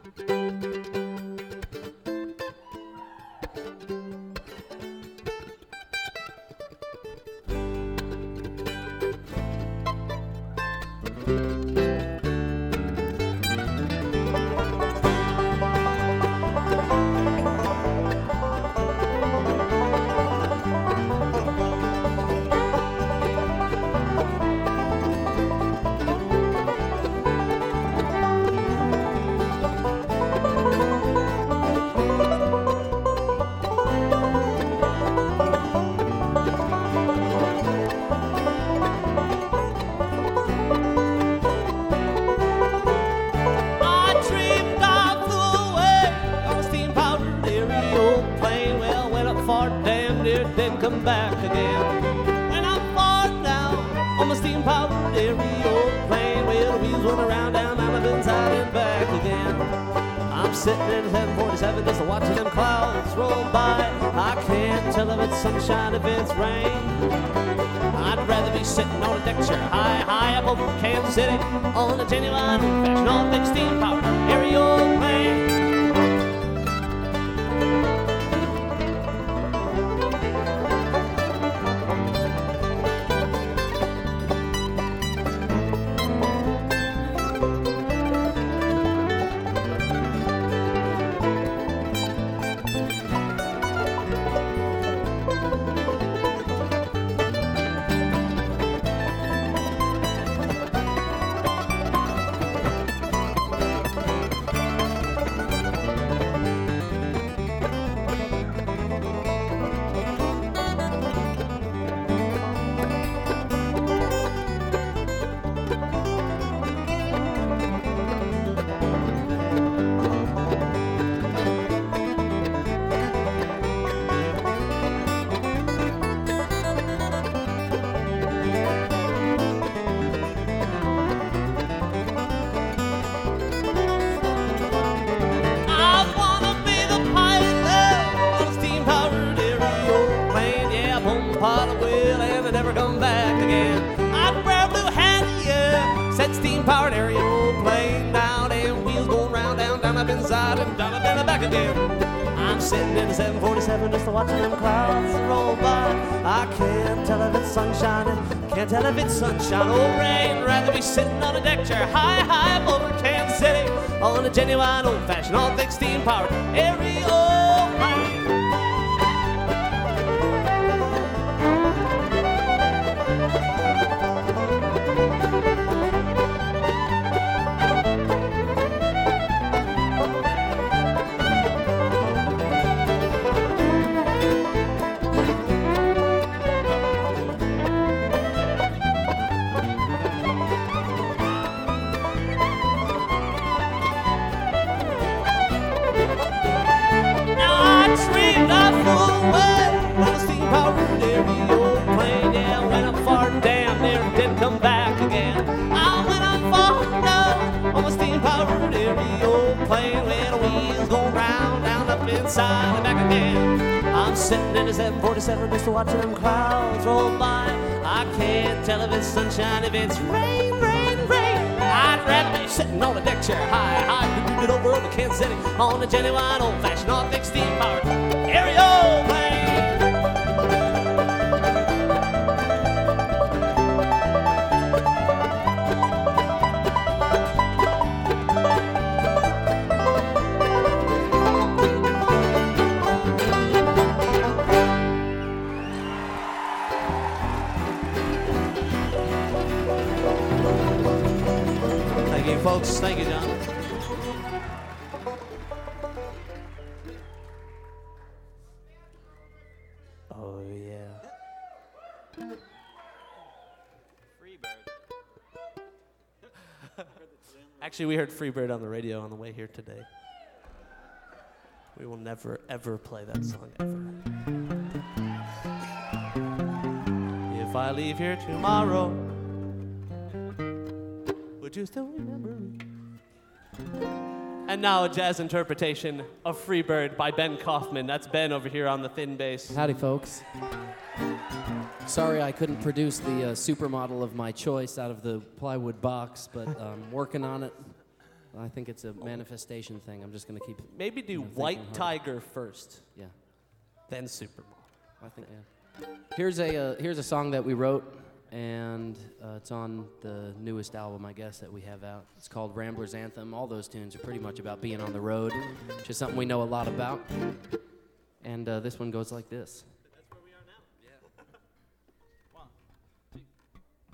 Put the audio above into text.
Come back again. When I'm far down on my steam-powered aeroplane, well, the wheels run around down mountains out and back again. I'm sitting in a 747 just watching them clouds roll by. I can't tell if it's sunshine, if it's rain. I'd rather be sitting on a deck chair high up over Kansas City on a genuine old-fashioned all-big steam-powered aeroplane. Steam-powered aeroplane down and wheels going round, down up inside and down up and back again. I'm sitting in a 747 just watching them clouds roll by. I can't tell if it's sunshine, can't tell if it's sunshine or rain. Rather be sitting on a deck chair high up over Kansas City on a genuine old-fashioned all-thick steam-powered aeroplane. Inside and back again. I'm sitting in a 747 just watching them clouds roll by. I can't tell if it's sunshine, if it's rain. I'd rather be sitting on a deck chair high over Kansas City on a genuine old-fashioned all-thick steam-powered aeroplane. Folks, thank you, John. Oh, yeah. Freebird. Actually, we heard Freebird on the radio on the way here today. We will never, ever play that song, ever. If I leave here tomorrow, would you still remember me? And now a jazz interpretation of Freebird by Ben Kaufman. That's Ben over here on the thin bass. Howdy, folks. Sorry I couldn't produce the supermodel of my choice out of the plywood box, but I'm working on it. I think it's a manifestation thing. I'm just gonna keep. Maybe do thinking White harder. Tiger first, Yeah, then Supermodel. I think. Yeah. Here's a song that we wrote, and it's on the newest album, I guess, that we have out. It's called Rambler's Anthem. All those tunes are pretty much about being on the road, which is something we know a lot about. And this one goes like this.